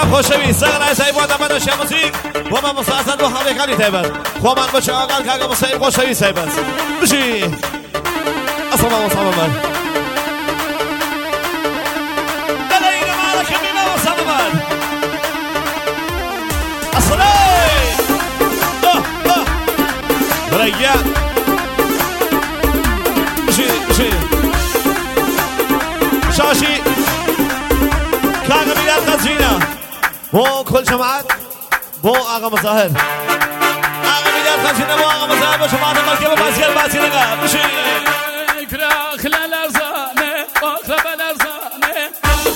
خوشوی سغل سیبان دمن شمسیک و من مساعدت و حالی کاری تیبت خو من بچه آقل که اگه مسایب خوشوی سیبت بشی اصلا من دلائل مالک مینا اصلا من اصلا بریا بشی شاشی كاغا بلال خزينة بو كل جماعات بو آغا مظاهر آغا بلال خزينة بو آغا مظاهر بو جماعات المركبة باسيال باسيلنا بشي كرا خلال أرزاني وأخلب الأرزاني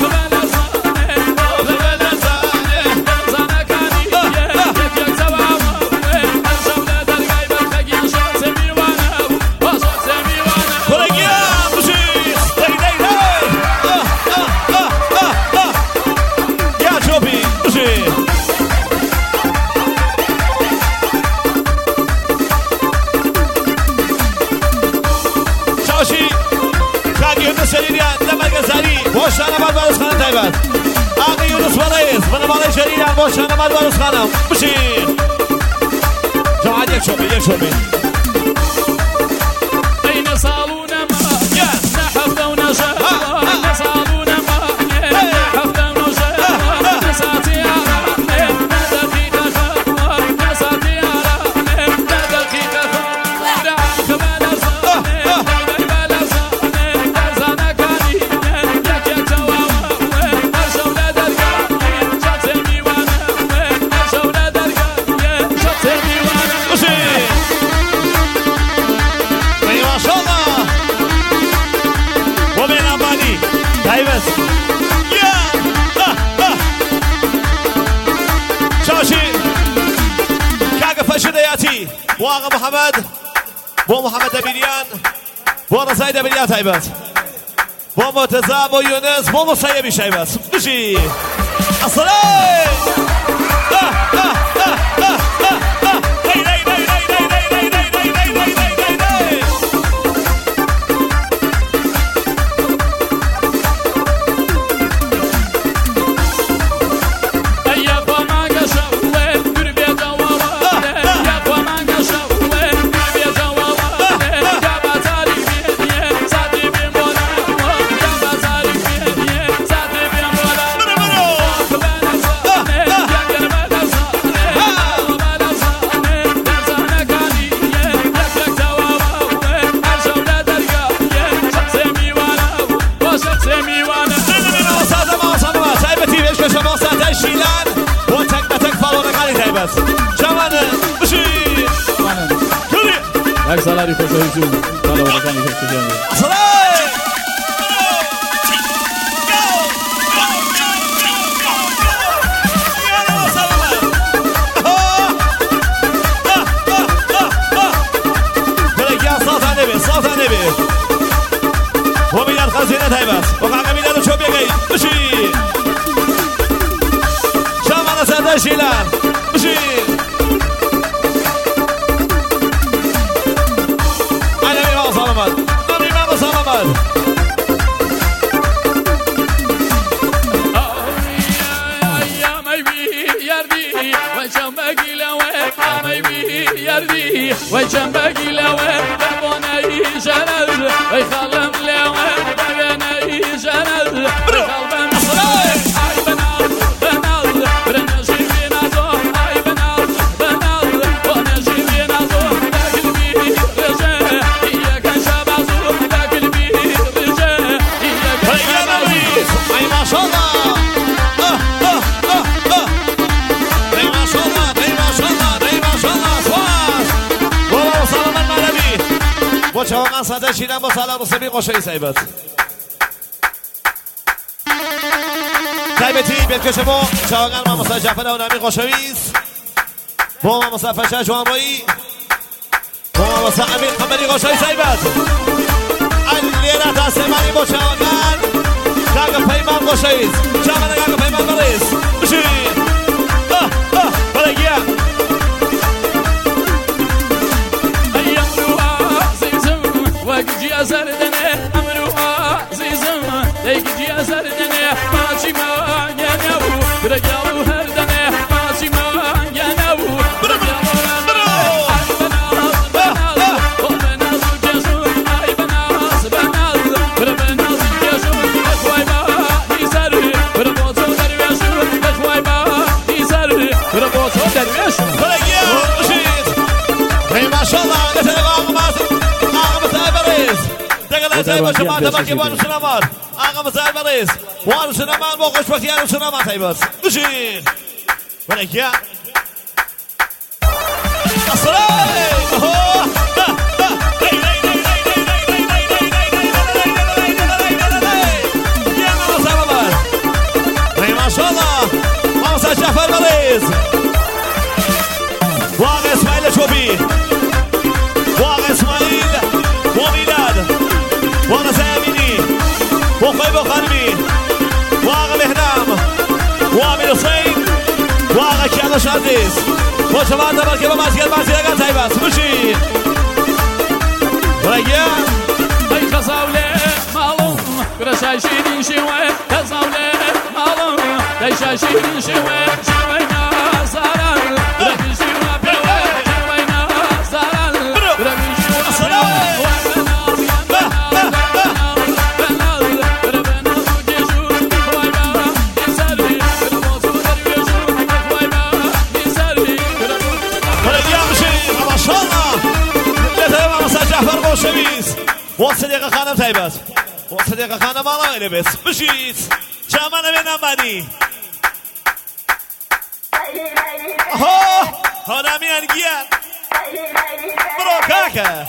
باش انا بعد بارس خانم تایبت آقا یونس ورئیس من بالای شریعه باش انا بعد بارس خانم بشی جماعت یک شوبی این سالون ما نحفظ و نشاط این سالون ما نحفظ و نشاط نساتي على دقيقة خطوة نساتي على دقيقة خطوة دعم كمان واغا محمد بو محمد دبیلیان بو رضای دبیلیان تایبت بو مرتضی بو یونس بو مصیبی شایبت بشی اصلا هر سالاری خوشایی جون بالا و بکنی که کجانی صوت النبي وبيان خزينة هيبات وقع قبيلة شو بيجي بشي شامل سادة شيلان بشي أنا بيما صلمت بيما صلمت وجنبك لوين بابوني جنل ويخلم لوين بابوني جنل ويخلم صلاي اي بنال بنال برنجي بينا زون اي بنال بنال ونجي بينا زون قلبي رجاء هي كان شبازو قلبي رجاء هي كان شبازو اي ما شاء الله با چواقع صده شیدن با سلام رسمی قشایی سایبت سایبتی بیرکش با چواقع ما مصطفی جعفر و نمی قشاییست با ما مصطفی فشه جوانبایی با ما مصطفی امیر قمری قشایی سایبت علیه تاسمانی با چواقع کاغ پیمان قشاییست چواقع کاغ پیمان بریز بشی بلگیه وقجي أزردني أمروها زي زمان ليقجي أزردني ماشي ما ينو رجعوا دقیقه زای باشه معتبر که بانو سنمان آقا مزار بریز بانو سنمان با خوشبختی بانو سنمان تایباز بشین برکه جعفر بریز واقع اسماعیل چوبی واقع اسماعیل با میلاد واقع زیامینی بخوی بخانمی واقع بهنام واقع حسین واقع کیانوش عزیز با شما دبر که با مسجد اگر تایبست بشی برگه ای خزاوله مالوم برشای شیرین شوه خزاوله مالوم ای شیرین شوه شوه نازاران ربی شوه بیوه شوه نازاران ربی شوه بیوه صدیق خانم تایبت صدیق خانم آلا لبس بشید چمن بینم بنی هنمی انگیان برو کاکا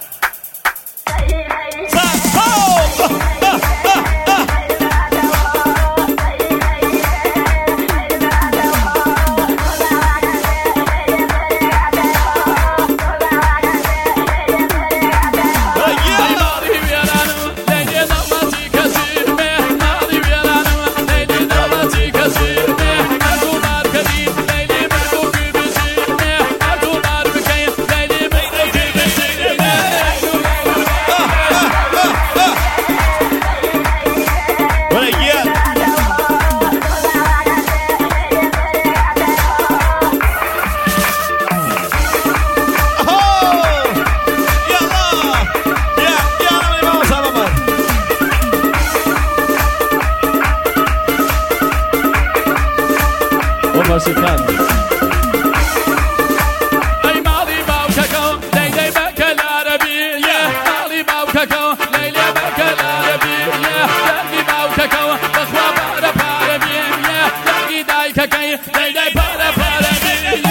ای مالی باوککو لیلی بکل عربیه مالی باوککو لیلی بکل عربیه دردی باوککو بخوا بار پاربیه دردی دایککی لیلی بار پاربیه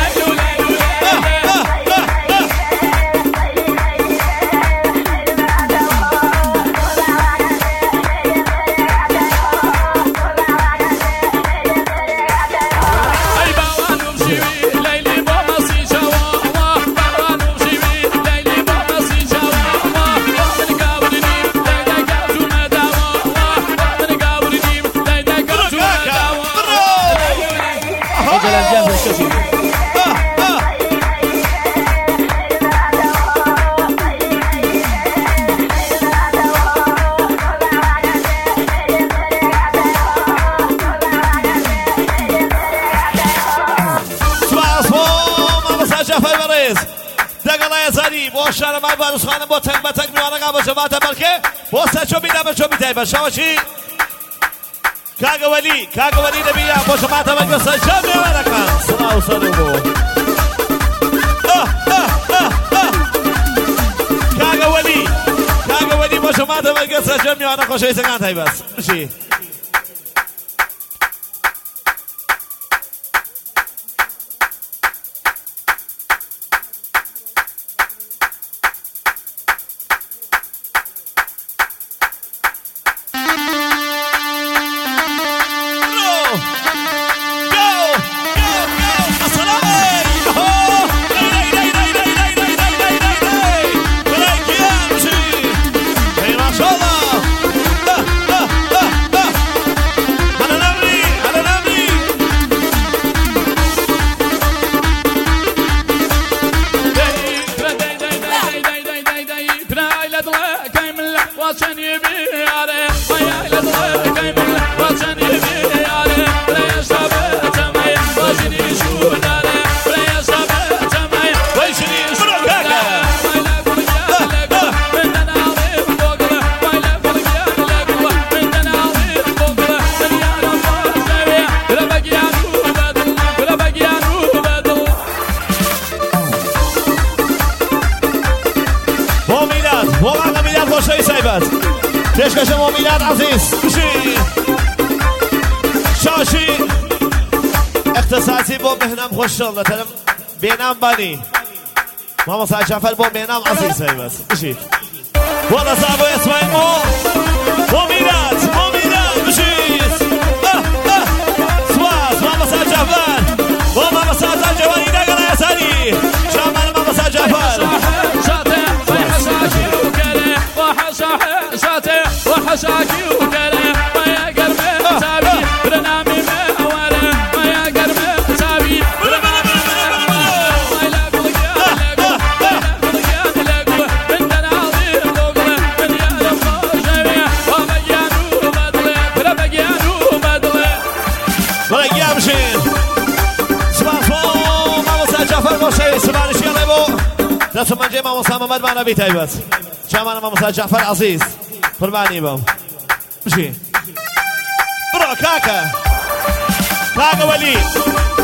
شهر من بارس خانم با تک به تک میوانه قبل شما تبرکه با سچو بیدم چو بیتای با شماشی کاغ ولی نبیه با شما تبرکه سچو میوانه کن سلام سلام کاغ ولی با شما تبرکه سچو میوانه خوشه سکان تای بس بشی شوی سایبت پێشکەشە بۆ میلاد عەزیز بشی شاشی اختصاصی بۆ بهنام خۆشەڵ لەتەرم بێنام بانی مامۆستا جعفەر بۆ بێنام عەزیز سایبت بشی بۆ ڕەزا بۆ ئێسماعیل بۆ میلاد بشیت سواز مامۆستا جعفەر بۆ مامۆستا جەوانی دەگەڕا یاساری شامان مامۆستا جعفەر وحشاكي وكلام ما يقرب تابي برنامي ما ولا ما يقرب تابي دەچم منجێ مامۆستا مەمەدمانە بی تایبەت چامانە مامۆستا جعفەر عەزیز قوربانی بەم بشی بڕۆ کاکە وەلی